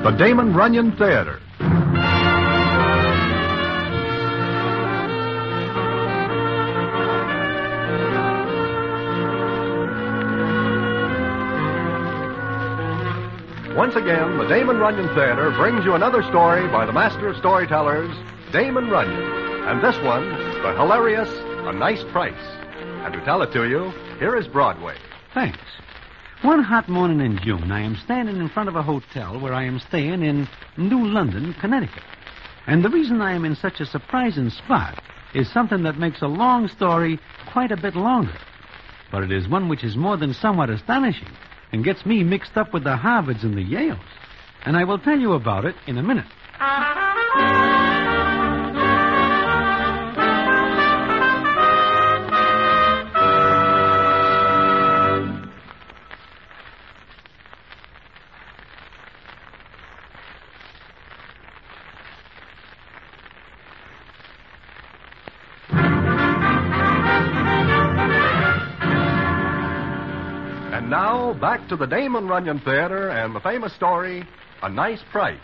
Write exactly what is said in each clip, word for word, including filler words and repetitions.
the Damon Runyon Theater. Once again, the Damon Runyon Theater brings you another story by the master of storytellers, Damon Runyon. And this one, the hilarious A Nice Price. And to tell it to you, here is Broadway. Thanks. One hot morning in June, I am standing in front of a hotel where I am staying in New London, Connecticut. And the reason I am in such a surprising spot is something that makes a long story quite a bit longer. But it is one which is more than somewhat astonishing and gets me mixed up with the Harvards and the Yales. And I will tell you about it in a minute. And now, back to the Damon Runyon Theater and the famous story, A Nice Price.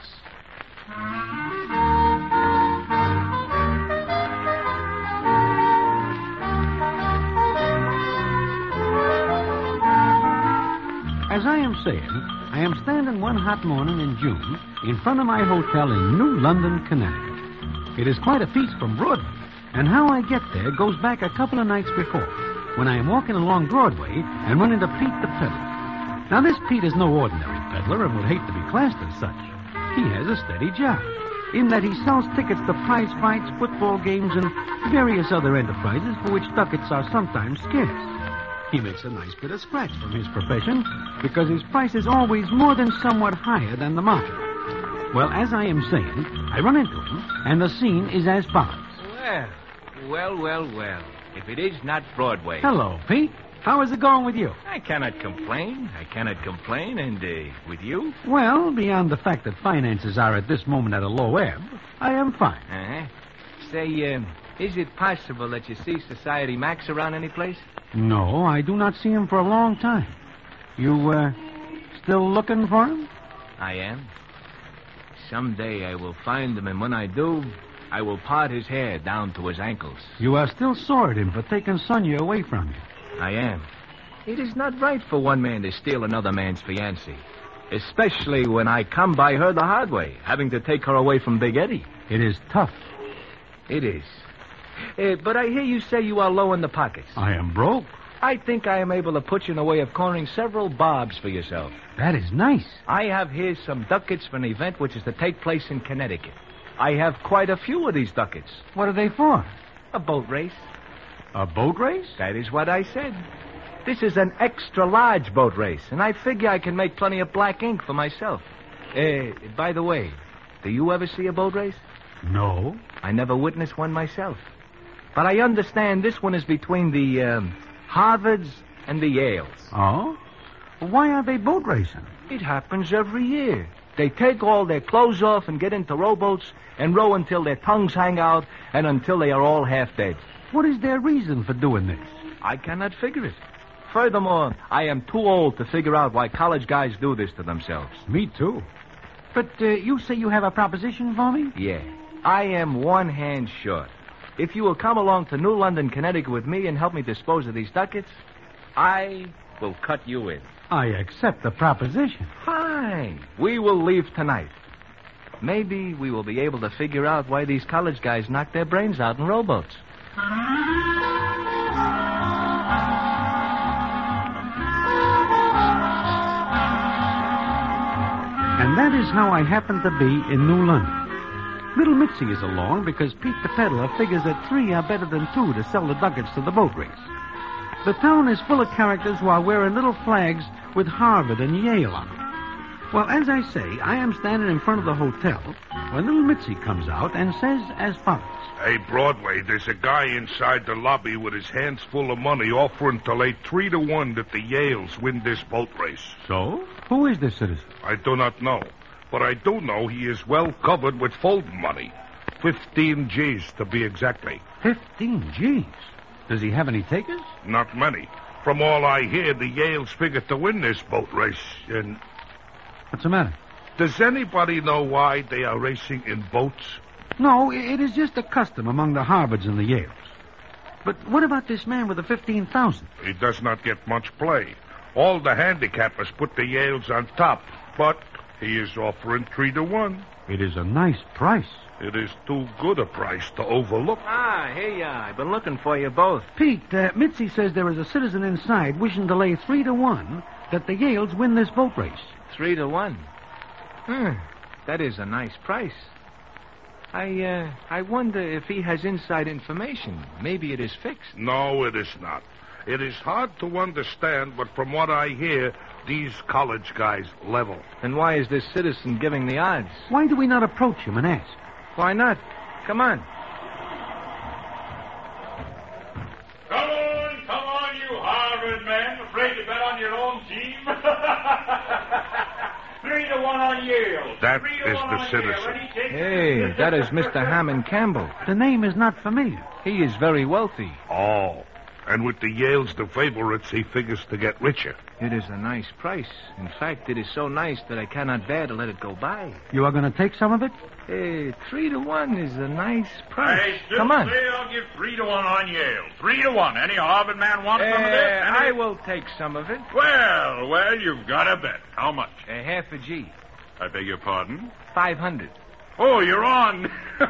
As I am saying, I am standing one hot morning in June in front of my hotel in New London, Connecticut. It is quite a piece from Broadway, and how I get there goes back a couple of nights before, when I am walking along Broadway and run into Pete the Peddler. Now, this Pete is no ordinary peddler and would hate to be classed as such. He has a steady job, in that he sells tickets to prize fights, football games, and various other enterprises for which ducats are sometimes scarce. He makes a nice bit of scratch from his profession because his price is always more than somewhat higher than the market. Well, as I am saying, I run into him, and the scene is as follows. Well, well, well, well. If it is not Broadway. Hello, Pete. How is it going with you? I cannot complain. I cannot complain. And uh, with you? Well, beyond the fact that finances are at this moment at a low ebb, I am fine. Uh-huh. Say, um, is it possible that you see Society Max around any place? No, I do not see him for a long time. You, uh, still looking for him? I am. Someday I will find him, and when I do, I will part his hair down to his ankles. You are still sore at him for taking Sonia away from you. I am. It is not right for one man to steal another man's fiancée, especially when I come by her the hard way, having to take her away from Big Eddie. It is tough. It is. Uh, but I hear you say you are low in the pockets. I am broke. I think I am able to put you in a way of cornering several bobs for yourself. That is nice. I have here some ducats for an event which is to take place in Connecticut. I have quite a few of these ducats. What are they for? A boat race. A boat race? That is what I said. This is an extra-large boat race, and I figure I can make plenty of black ink for myself. Uh, by the way, do you ever see a boat race? No. I never witnessed one myself. But I understand this one is between the um, Harvards and the Yales. Oh? Why are they boat racing? It happens every year. They take all their clothes off and get into rowboats and row until their tongues hang out and until they are all half dead. What is their reason for doing this? I cannot figure it. Furthermore, I am too old to figure out why college guys do this to themselves. Me too. But uh, you say you have a proposition for me? Yeah. I am one hand short. If you will come along to New London, Connecticut with me and help me dispose of these ducats, I will cut you in. I accept the proposition. Fine. We will leave tonight. Maybe we will be able to figure out why these college guys knock their brains out in rowboats. And that is how I happen to be in New London. Little Mitzi is along because Pete the Peddler figures that three are better than two to sell the ducats to the boat race. The town is full of characters who are wearing little flags with Harvard and Yale on them. Well, as I say, I am standing in front of the hotel when little Mitzi comes out and says as follows. Hey, Broadway, there's a guy inside the lobby with his hands full of money offering to lay three to one that the Yales win this boat race. So? Who is this citizen? I do not know, but I do know he is well covered with folding money. Fifteen G's, to be exactly. Fifteen G's? Does he have any takers? Not many. From all I hear, the Yales figure to win this boat race, and... What's the matter? Does anybody know why they are racing in boats? No, it is just a custom among the Harvards and the Yales. But what about this man with the fifteen thousand? He does not get much play. All the handicappers put the Yales on top, but he is offering three to one. It is a nice price. It is too good a price to overlook. Ah, here you are. I've been looking for you both. Pete, uh, Mitzi says there is a citizen inside wishing to lay three to one that the Yales win this boat race. Three to one. Hmm. That is a nice price. I, uh, I wonder if he has inside information. Maybe it is fixed. No, it is not. It is hard to understand, but from what I hear, these college guys level. Then why is this citizen giving the odds? Why do we not approach him and ask? Why not? Come on. Come on, come on, you Harvard men. Afraid to bet on your own team? Three to one on Yale. That Three is to one the on citizen. Yale. Ready, take Hey, that is Mister Hammond Campbell. The name is not familiar. He is very wealthy. Oh. And with the Yales the favorites, he figures to get richer. It is a nice price. In fact, it is so nice that I cannot bear to let it go by. You are going to take some of it? Hey, three to one is a nice I price. still Come on. say I'll give three to one on Yale. Three to one. Any Harvard man want some of this? Uh, Any- I will take some of it. Well, well, you've got a bet. How much? A half a G. I beg your pardon? Five hundred. Oh, you're on.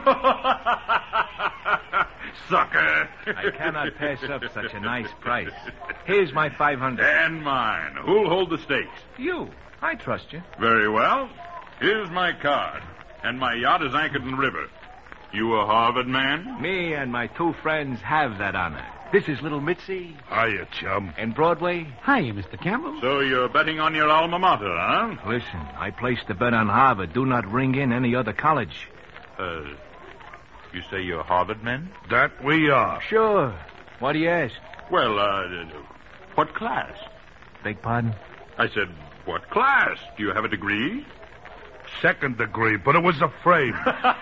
Sucker. I cannot pass up such a nice price. Here's my five hundred. And mine. Who'll hold the stakes? You. I trust you. Very well. Here's my card. And my yacht is anchored in the river. You a Harvard man? Me and my two friends have that honor. This is little Mitzi. Hiya, chum. And Broadway. Hi, Mister Campbell. So you're betting on your alma mater, huh? Listen, I placed a bet on Harvard. Do not ring in any other college. Uh, you say you're Harvard men? That we are. Sure. What do you ask? Well, uh, what class? Beg pardon? I said, what class? Do you have a degree? Second degree, but it was a frame.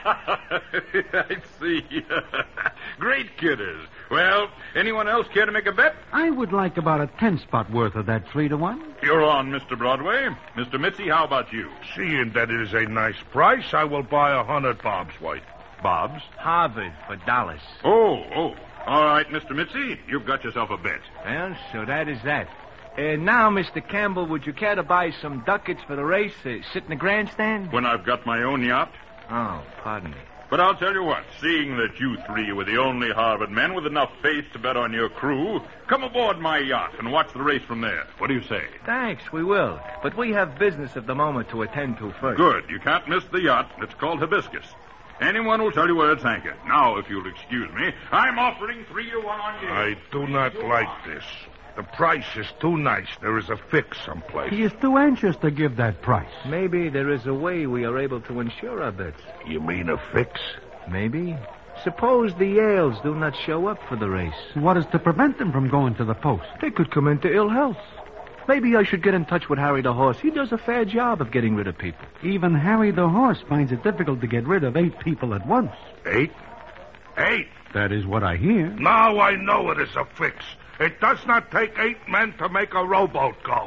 I see. Great kidders. Well, anyone else care to make a bet? I would like about a ten-spot worth of that three to one. You're on, Mister Broadway. Mister Mitzi, how about you? Seeing that it is a nice price, I will buy a hundred bobs worth. Bob's? Harvard for dollars. Oh, oh. All right, Mister Mitzi, you've got yourself a bet. Well, so that is that. And now, Mister Campbell, would you care to buy some ducats for the race? Uh, sit in the grandstand? When I've got my own yacht? Oh, pardon me. But I'll tell you what, seeing that you three were the only Harvard men with enough faith to bet on your crew, come aboard my yacht and watch the race from there. What do you say? Thanks, we will. But we have business at the moment to attend to first. Good. You can't miss the yacht. It's called Hibiscus. Anyone will tell you where it's anchored. Now, if you'll excuse me, I'm offering three to one on you. I do not like this. The price is too nice. There is a fix someplace. He is too anxious to give that price. Maybe there is a way we are able to insure our bets. You mean a fix? Maybe. Suppose the Yales do not show up for the race. What is to prevent them from going to the post? They could come into ill health. Maybe I should get in touch with Harry the Horse. He does a fair job of getting rid of people. Even Harry the Horse finds it difficult to get rid of eight people at once. Eight? Eight? That is what I hear. Now I know it is a fix. It does not take eight men to make a rowboat go.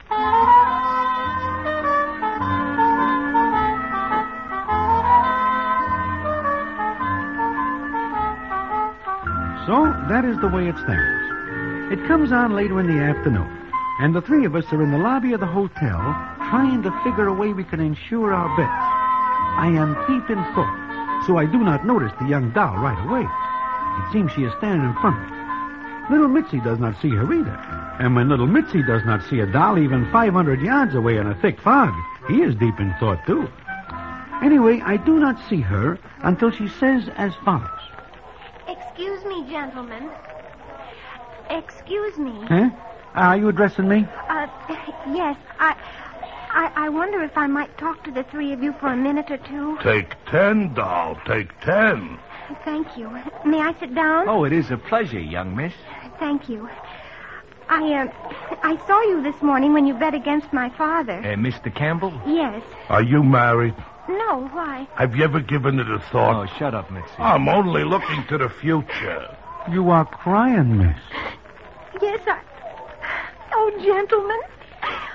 So, that is the way it stands. It comes on later in the afternoon, and the three of us are in the lobby of the hotel trying to figure a way we can insure our bets. I am deep in thought, so I do not notice the young doll right away. It seems she is standing in front of me. Little Mitzi does not see her either. And when little Mitzi does not see a doll even five hundred yards away in a thick fog, he is deep in thought, too. Anyway, I do not see her until she says as follows. Excuse me, gentlemen. Excuse me. Huh? Are you addressing me? Uh, yes, I, I, I wonder if I might talk to the three of you for a minute or two. Take ten, doll. Take ten. Thank you. May I sit down? Oh, it is a pleasure, young miss. Thank you. I, uh, I saw you this morning when you bet against my father. Uh, Mister Campbell? Yes. Are you married? No, why? Have you ever given it a thought? Oh, shut up, Mitzi. I'm only looking to the future. You are crying, miss. Yes, I... Oh, gentlemen. Harvard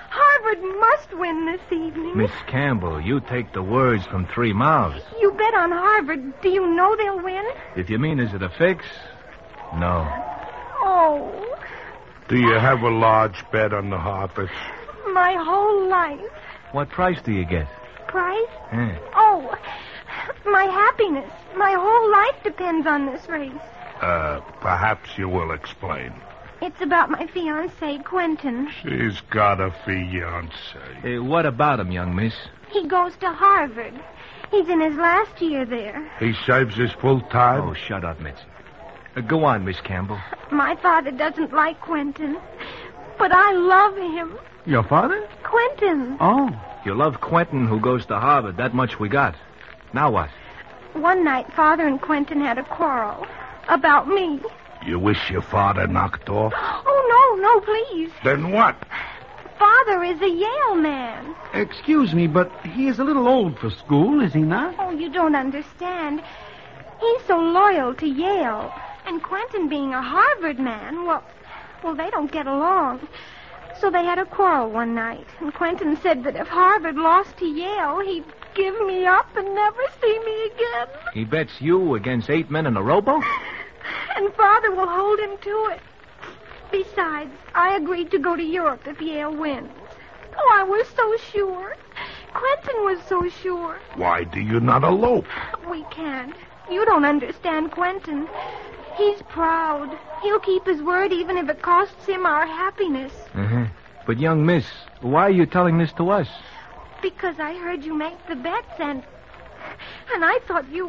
Harvard must win this evening. Miss Campbell, you take the words from three mouths. You bet on Harvard. Do you know they'll win? If you mean, is it a fix? No. Oh, Do you have a large bet on the Harvard? my whole life. What price do you get? Price? Eh. Oh, my happiness. My whole life depends on this race. Uh, perhaps you will explain. It's about my fiancé, Quentin. She's got a fiancé. Uh, what about him, young miss? He goes to Harvard. He's in his last year there. He serves his full time? Oh, shut up, Mitzi. Uh, go on, Miss Campbell. My father doesn't like Quentin, but I love him. Your father? Quentin. Oh. You love Quentin, who goes to Harvard. That much we got. Now what? One night, Father and Quentin had a quarrel about me. You wish your father knocked off? Oh, no, no, please. Then what? Father is a Yale man. Excuse me, but he is a little old for school, is he not? Oh, you don't understand. He's so loyal to Yale. And Quentin being a Harvard man, well, well, they don't get along. So they had a quarrel one night. And Quentin said that if Harvard lost to Yale, he'd give me up and never see me again. He bets you against eight men in a rowboat? And Father will hold him to it. Besides, I agreed to go to Europe if Yale wins. Oh, I was so sure. Quentin was so sure. Why do you not elope? We can't. You don't understand Quentin. He's proud. He'll keep his word even if it costs him our happiness. Uh-huh. But, young miss, why are you telling this to us? Because I heard you make the bets and... And I thought you...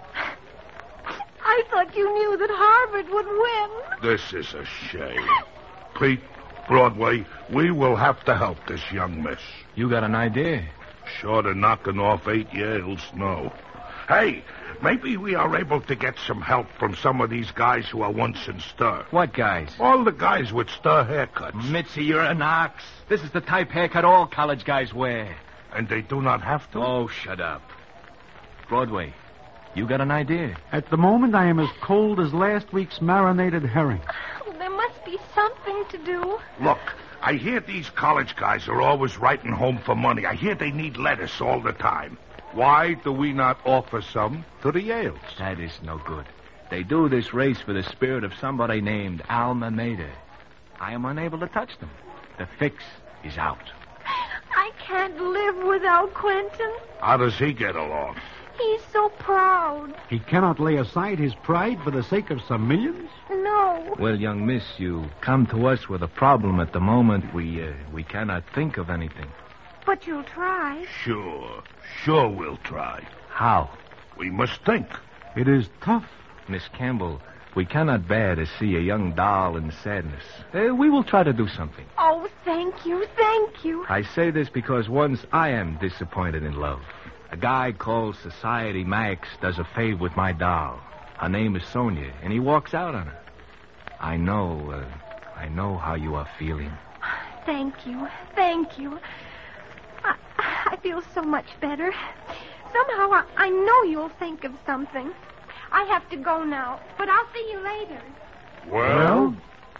I thought you knew that Harvard would win. This is a shame. Pete, Broadway, we will have to help this young miss. You got an idea? Short of knocking off eight Yales, no. Hey, maybe we are able to get some help from some of these guys who are once in stir. What guys? All the guys with stir haircuts. Mitzi, you're an ox. This is the type haircut all college guys wear. And they do not have to? Oh, shut up. Broadway, you got an idea? At the moment, I am as cold as last week's marinated herring. Oh, there must be something to do. Look, I hear these college guys are always writing home for money. I hear they need lettuce all the time. Why do we not offer some to the Yales? That is no good. They do this race for the spirit of somebody named Alma Mater. I am unable to touch them. The fix is out. I can't live without Quentin. How does he get along? He's so proud. He cannot lay aside his pride for the sake of some millions? No. Well, young miss, you come to us with a problem at the moment. We, uh, we cannot think of anything. But you'll try. Sure. Sure we'll try. How? We must think. It is tough. Miss Campbell, we cannot bear to see a young doll in sadness. Uh, we will try to do something. Oh, thank you, thank you. I say this because once I am disappointed in love. A guy called Society Max does a fave with my doll. Her name is Sonia, and he walks out on her. I know, uh, I know how you are feeling. Thank you, thank you. I, I feel so much better. Somehow I, I know you'll think of something. I have to go now, but I'll see you later. Well?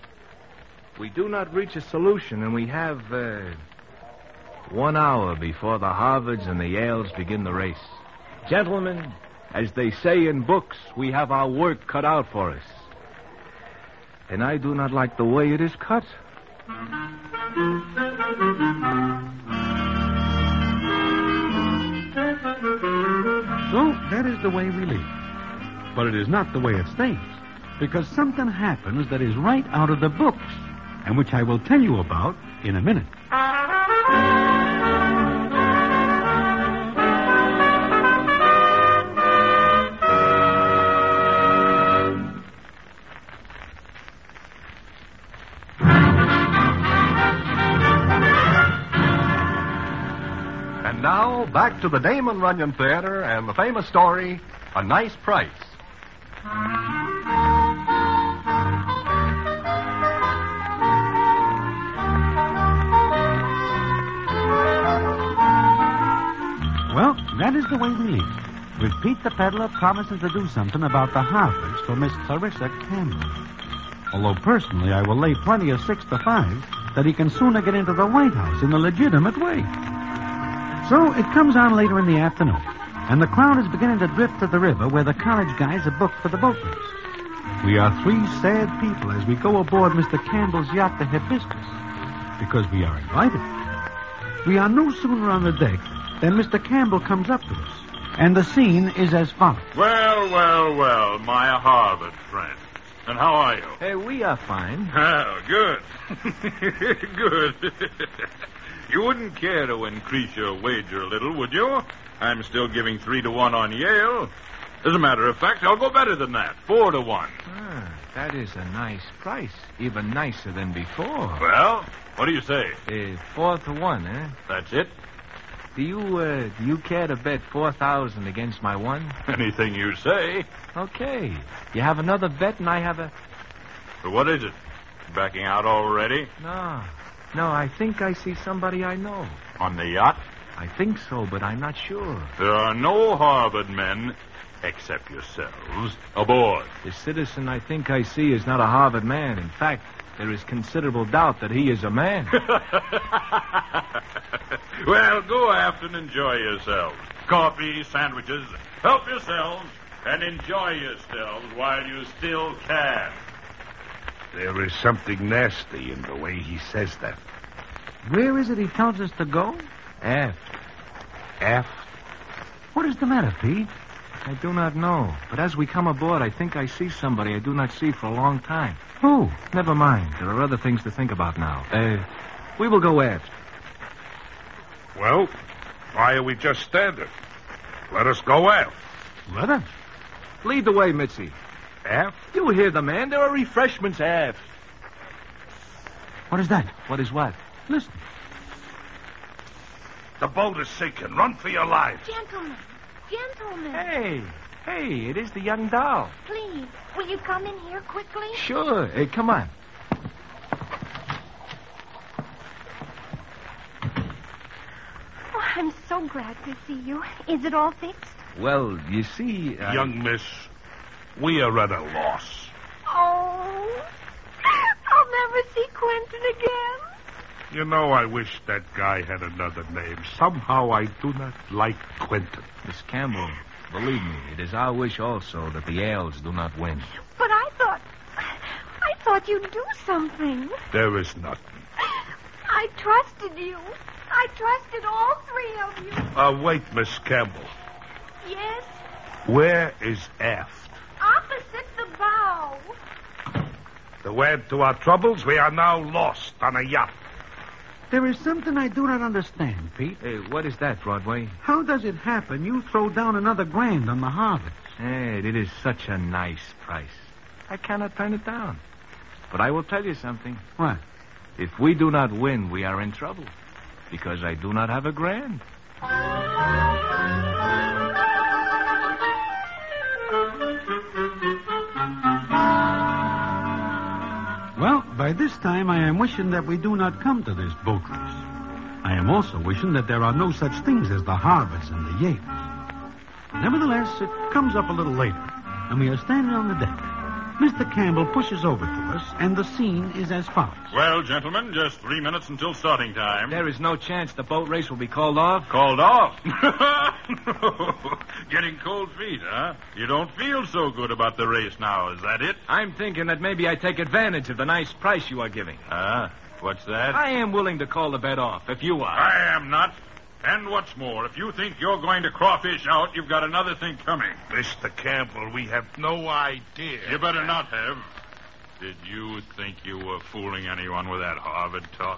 We do not reach a solution, and we have, uh, one hour before the Harvards and the Yales begin the race. Gentlemen, as they say in books, we have our work cut out for us. And I do not like the way it is cut. So, that is the way we leave. But it is not the way it stays. Because something happens that is right out of the books, and which I will tell you about in a minute. And now, back to the Damon Runyon Theater and the famous story, A Nice Price. Well, that is the way we leave. With Pete the peddler promising to do something about the Harvards for Miss Clarissa Campbell. Although personally I will lay plenty of six to five that he can sooner get into the White House in a legitimate way. So it comes on later in the afternoon, and the crowd is beginning to drift to the river where the college guys are booked for the boat race. We are three sad people as we go aboard Mister Campbell's yacht, the Hibiscus, because we are invited. We are no sooner on the deck than Mister Campbell comes up to us, and the scene is as follows. Well, well, well, my Harvard friend. And how are you? Hey, we are fine. Oh, good. Good. You wouldn't care to increase your wager a little, would you? I'm still giving three to one on Yale. As a matter of fact, I'll go better than that. Four to one. Ah, that is a nice price. Even nicer than before. Well, what do you say? Uh, four to one, eh? That's it? Do you, uh, do you care to bet four thousand against my one? Anything you say. Okay. You have another bet and I have a... So what is it? Backing out already? No. No, I think I see somebody I know. On the yacht? I think so, but I'm not sure. There are no Harvard men, except yourselves, aboard. The citizen I think I see is not a Harvard man. In fact, there is considerable doubt that he is a man. Well, go aft and enjoy yourselves. Coffee, sandwiches. Help yourselves and enjoy yourselves while you still can. There is something nasty in the way he says that. Where is it he tells us to go? Aft. Aft? What is the matter, Pete? I do not know. But as we come aboard, I think I see somebody I do not see for a long time. Who? Never mind. There are other things to think about now. Uh, we will go aft. Well, why are we just standing? Let us go aft. Let us. Lead the way, Mitzi. Aft? You hear the man. There are refreshments aft. What is that? What is what? Listen. The boat is sinking. Run for your lives. Gentlemen, gentlemen. Hey, hey, it is the young doll. Please, will you come in here quickly? Sure. Hey, come on. Oh, I'm so glad to see you. Is it all fixed? Well, you see... I... Young miss, we are at a loss. Oh, I'll never see Quentin again. You know, I wish that guy had another name. Somehow I do not like Quentin. Miss Campbell, believe me, it is our wish also that the Yales do not win. But I thought... I thought you'd do something. There is nothing. I trusted you. I trusted all three of you. Uh, wait, Miss Campbell. Yes? Where is aft? Opposite the bow. To add to our troubles, we are now lost on a yacht. There is something I do not understand, Pete. Hey, what is that, Broadway? How does it happen you throw down another grand on the Harvards? Hey, it is such a nice price. I cannot turn it down. But I will tell you something. What? If we do not win, we are in trouble. Because I do not have a grand. Well, by this time, I am wishing that we do not come to this boat race. I am also wishing that there are no such things as the Harvards and the Yales. Nevertheless, it comes up a little later, and we are standing on the deck. Mister Campbell pushes over to us, and the scene is as follows. Well, gentlemen, just three minutes until starting time. There is no chance the boat race will be called off? Called off? Getting cold feet, huh? You don't feel so good about the race now, is that it? I'm thinking that maybe I take advantage of the nice price you are giving. Ah, what's that? I am willing to call the bet off, if you are. I am not. And what's more, if you think you're going to crawfish out, you've got another thing coming. Mister Campbell, we have no idea. You better not have. Did you think you were fooling anyone with that Harvard talk?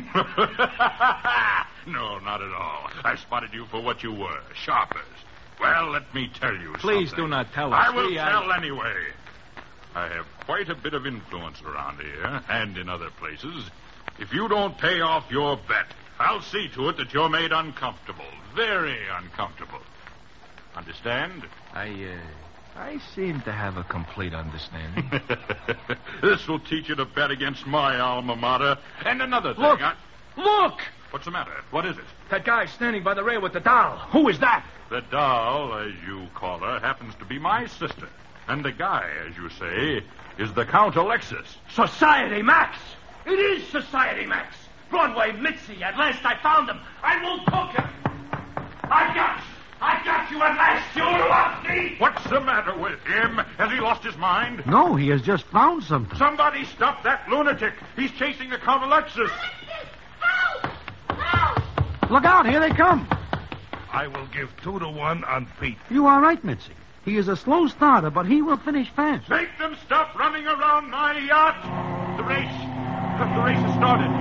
No, not at all. I spotted you for what you were, sharpers. Well, let me tell you Please something. do not tell us. I will We, tell I... anyway. I have quite a bit of influence around here, and in other places. If you don't pay off your bet, I'll see to it that you're made uncomfortable. Very uncomfortable. Understand? I, uh, I seem to have a complete understanding. This will teach you to bet against my alma mater. And another thing. Look! I... Look! What's the matter? What is it? That guy standing by the rail with the doll. Who is that? The doll, as you call her, happens to be my sister. And the guy, as you say, is the Count Alexis. Society Max! It is Society Max. Broadway Mitzi. At last I found him. I will cook him. I got you. I got you at last. You lost me. What's the matter with him? Has he lost his mind? No, he has just found something. Somebody stop that lunatic. He's chasing the Count Alexis. Help! Help! Look out, here they come. I will give two to one on Pete. You are right, Mitzi. He is a slow starter, but he will finish fast. Make them stop running around my yacht. The race. The race has started.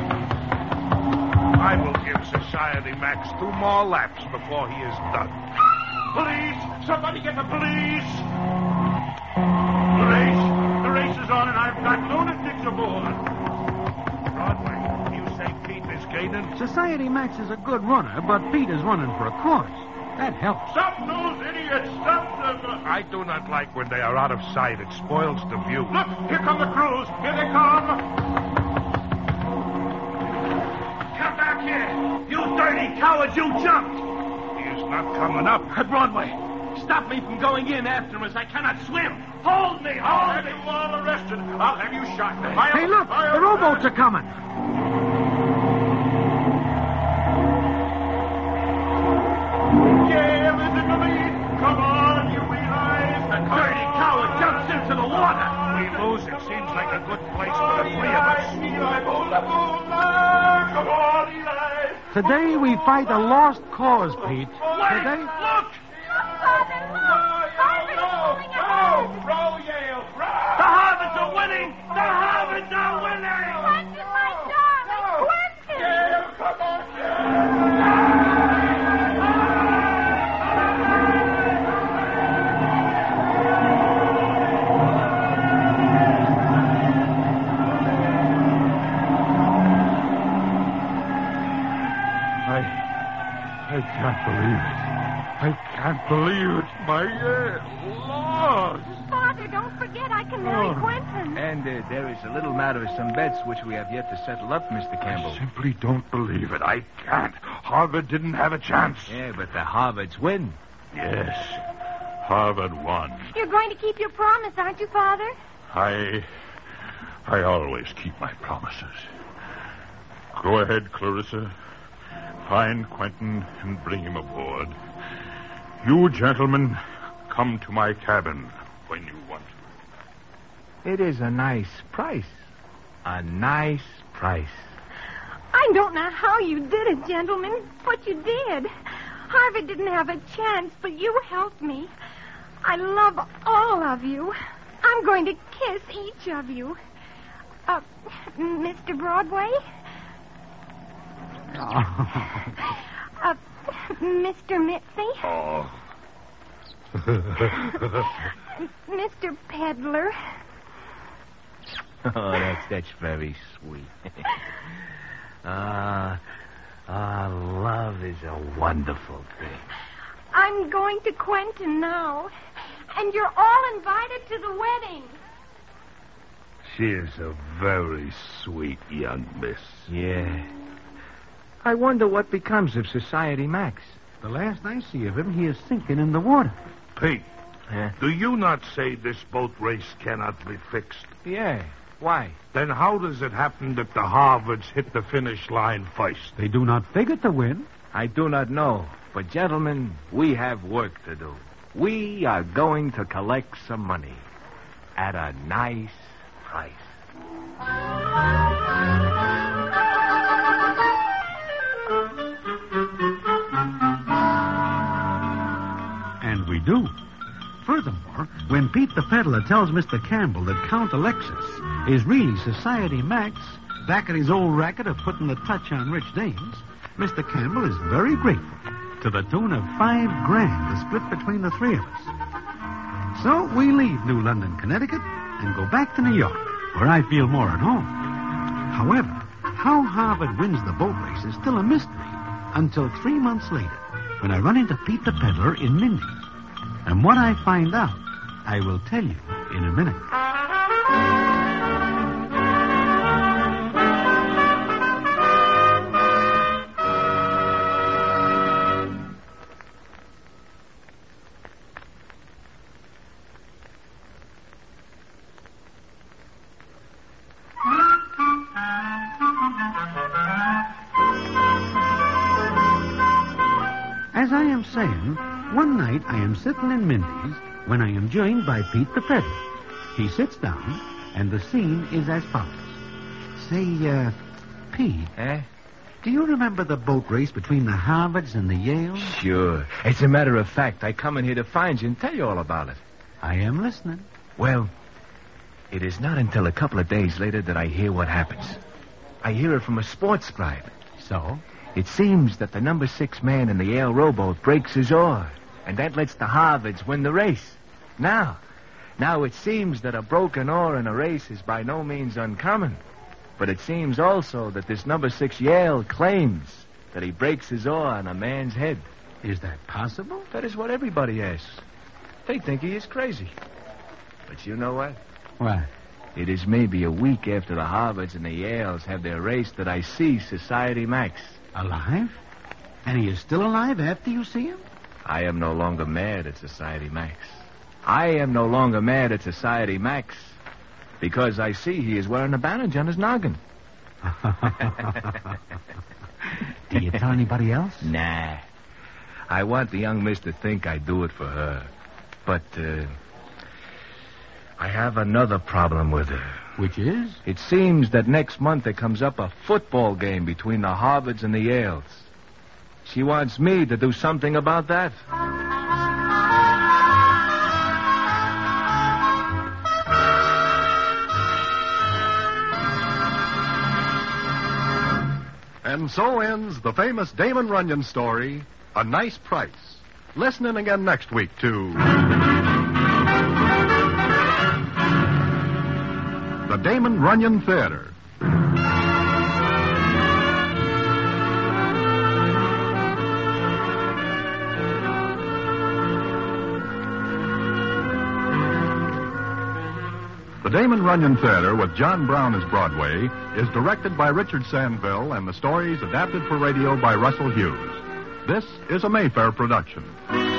I will give Society Max two more laps before he is done. Police! Somebody get the police! The race. The race is on, and I've got lunatics aboard. Broadway, you say Pete is gaining? Society Max is a good runner, but Pete is running for a course. That helps. Stop those idiots! Stop them! I do not like when they are out of sight. It spoils the view. Look! Here come the crews! Here they come! Come back here. You dirty cowards. You jumped. He is not coming up. Broadway, stop me from going in after him as I cannot swim. Hold me. I'll Hold have me. you all arrested. I'll have you shot. I'll, Hey, look, I'll, the rowboats are coming. Yale is in the lead. Come on, you Eli's. The dirty coward jumps into the water. We lose. It seems like a good place for the three of us. Eli, bola, bola. Come on, Eli. Today we fight a lost cause, Pete. Wait, Today... look. Father, look! Harvard's pulling ahead! Row, Yale, row. The Harvards are winning. The Harvards are winning. Quentin, my darling! Quentin! Yale, come on, Yale. I can't believe it. I can't believe it. My uh, lost. Father, don't forget I can marry Oh. Quentin. And uh, there is a little matter of some bets which we have yet to settle up, Mister Campbell. I simply don't believe it. I can't. Harvard didn't have a chance. Yeah, but the Harvards win. Yes, Harvard won. You're going to keep your promise, aren't you, Father? I... I always keep my promises. Go ahead, Clarissa. Find Quentin and bring him aboard. You gentlemen, come to my cabin when you want to. It is a nice price. A nice price. I don't know how you did it, gentlemen, but you did. Harvard didn't have a chance, but you helped me. I love all of you. I'm going to kiss each of you. Uh, Mister Broadway? Uh, Mister Mitzi? Oh. Mister Peddler? Oh, that's, that's very sweet. Ah, ah, love is a wonderful thing. I'm going to Quentin now. And you're all invited to the wedding. She is a very sweet young miss. Yeah. I wonder what becomes of Society Max. The last I see of him, he is sinking in the water. Pete, Huh? do you not say this boat race cannot be fixed? Yeah. Why? Then how does it happen that the Harvards hit the finish line first? They do not figure to win. I do not know. But, gentlemen, we have work to do. We are going to collect some money at a nice price. And we do. Furthermore, when Pete the Peddler tells Mister Campbell that Count Alexis is really Society Max, back at his old racket of putting the touch on rich dames, Mister Campbell is very grateful, to the tune of five grand to split between the three of us. So we leave New London, Connecticut, and go back to New York, where I feel more at home. However, how Harvard wins the boat race is still a mystery until three months later, when I run into Pete the Peddler in Mindy's. And what I find out, I will tell you in a minute. am saying, one night I am sitting in Mindy's when I am joined by Pete the Peddler. He sits down, and the scene is as follows. Say, uh, Pete, Eh? do you remember the boat race between the Harvards and the Yales? Sure. As a matter of fact, I come in here to find you and tell you all about it. I am listening. Well, it is not until a couple of days later that I hear what happens. I hear it from a sports scribe. So? It seems that the number six man in the Yale rowboat breaks his oar, and that lets the Harvards win the race. Now, now it seems that a broken oar in a race is by no means uncommon. But it seems also that this number six Yale claims that he breaks his oar on a man's head. Is that possible? That is what everybody asks. They think he is crazy. But you know what? What? It is maybe a week after the Harvards and the Yales have their race that I see Society Max. Alive? And he is still alive after you see him? I am no longer mad at Society Max. I am no longer mad at Society Max because I see he is wearing a bandage on his noggin. Do you tell anybody else? Nah. I want the young miss to think I do it for her. But, uh, I have another problem with her. Which is? It seems that next month there comes up a football game between the Harvards and the Yales. She wants me to do something about that. And so ends the famous Damon Runyon story, A Nice Price. Listen in again next week to the Damon Runyon Theater. The Damon Runyon Theater with John Brown as Broadway is directed by Richard Sandville and the stories adapted for radio by Russell Hughes. This is a Mayfair production.